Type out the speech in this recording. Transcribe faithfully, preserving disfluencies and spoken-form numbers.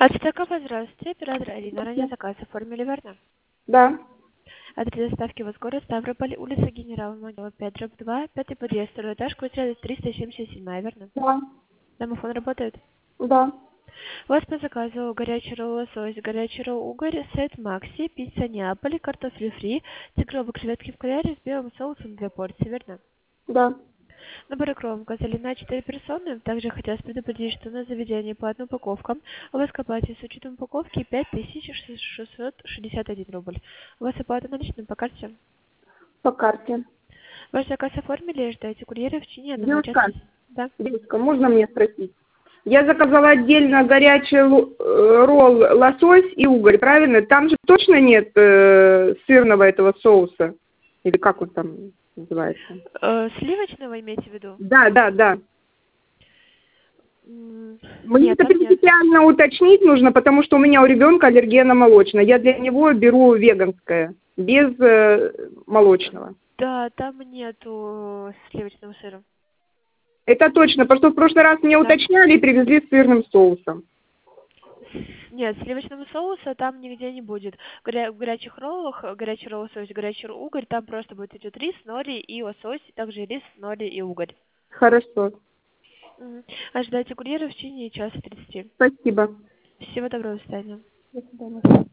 ТК, здравствуйте, оператор Арина. Ранее заказ оформили, верно? Да, Адрес доставки у вас город Ставрополь, улица Генерала Могила, пять, дробь два, пятый подъезд, второй этаж, квартира триста семьдесят семь, верно? да, Домофон работает? да. У вас по заказу горячий ролл лосось, горячий ролл угорь, сет Макси, пицца Неаполь, картофель фри, тигровые креветки в кляре с белым соусом, две порции, верно? Да. Набор икров указали на четыре персоны. Также хотелось предупредить, что на заведении по одной упаковкам у вас копаете с учетом упаковки пять тысяч шестьсот шестьдесят один рубль. У вас оплата наличными по карте. По карте. Ваш заказ оформили и ждете курьера в течение одного часа. Девушка, Да. девушка, можно мне спросить? Я заказала отдельно горячий лу- э, ролл лосось и угорь, правильно? Там же точно нет э, сырного этого соуса? Или как он там называется? Э, сливочного имеете в виду? Да, да, да. М, Мне Нет, это там нет. принципиально уточнить нужно, потому что у меня у ребенка аллергия на молочное. Я для него беру веганское, без э, молочного. Да, там нету сливочного сыра. Это точно, потому что в прошлый раз мне Да. уточняли и привезли с сырным соусом. Нет, сливочного соуса там нигде не будет. Горя- В горячих роллах, э, горячий ролл лосось, горячий ролл угорь, там просто будет идет рис, нори и лосось, также рис, нори и угорь. Хорошо. Мгм. Ожидайте курьера в течение часа тридцати. Спасибо. Всего доброго, до свидания. До свидания.